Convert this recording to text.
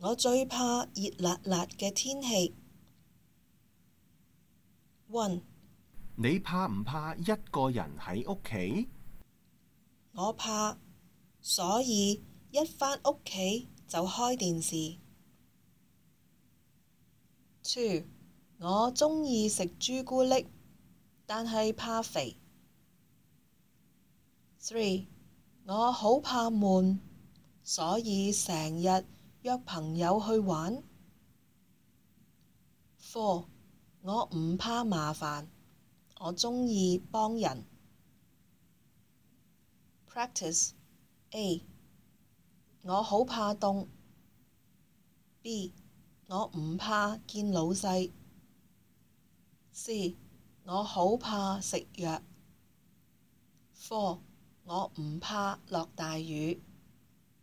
我最怕熱辣辣嘅天氣。1. 你怕唔怕一個人喺屋企？ 我怕，所以一返屋企就開電視。2. 我鍾意食朱古力，但係怕肥。3. 我好怕悶，所以成日約朋友去玩。4. 我唔怕麻煩，我鍾意幫人。Practice A. 我好怕凍。B. 我唔怕見老細。C. 我好怕食藥。4. 我唔怕落大雨。